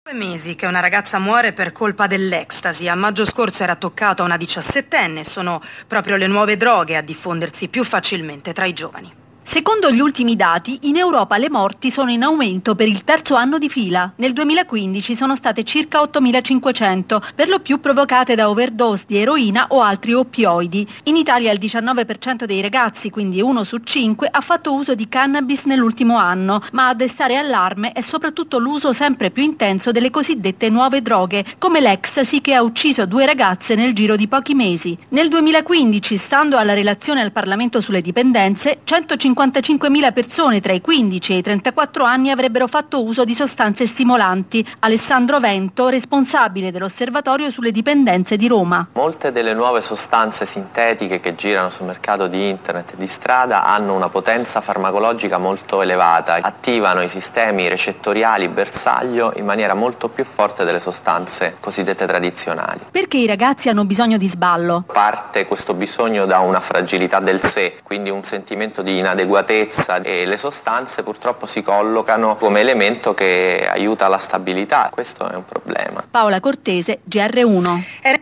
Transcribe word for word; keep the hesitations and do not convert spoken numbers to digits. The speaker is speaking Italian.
Due mesi che una ragazza muore per colpa dell'ecstasy. A maggio scorso era toccato a una diciassettenne. Sono proprio le nuove droghe a diffondersi più facilmente tra i giovani. Secondo gli ultimi dati, in Europa le morti sono in aumento per il terzo anno di fila. Nel duemilaquindici sono state circa ottomilacinquecento, per lo più provocate da overdose di eroina o altri oppioidi. In Italia il diciannove per cento dei ragazzi, quindi uno su cinque, ha fatto uso di cannabis nell'ultimo anno, ma a destare allarme è soprattutto l'uso sempre più intenso delle cosiddette nuove droghe, come l'ecstasy che ha ucciso due ragazze nel giro di pochi mesi. Nel duemilaquindici, stando alla relazione al Parlamento sulle dipendenze, centocinquantacinquemila persone tra i quindici e i trentaquattro anni avrebbero fatto uso di sostanze stimolanti. Alessandro Vento, responsabile dell'Osservatorio sulle dipendenze di Roma. Molte delle nuove sostanze sintetiche che girano sul mercato di internet e di strada hanno una potenza farmacologica molto elevata, attivano i sistemi recettoriali bersaglio in maniera molto più forte delle sostanze cosiddette tradizionali. Perché i ragazzi hanno bisogno di sballo? Parte questo bisogno da una fragilità del sé, quindi un sentimento di inadeguatezza, e le sostanze purtroppo si collocano come elemento che aiuta la stabilità. Questo è un problema. Paola Cortese, G R uno.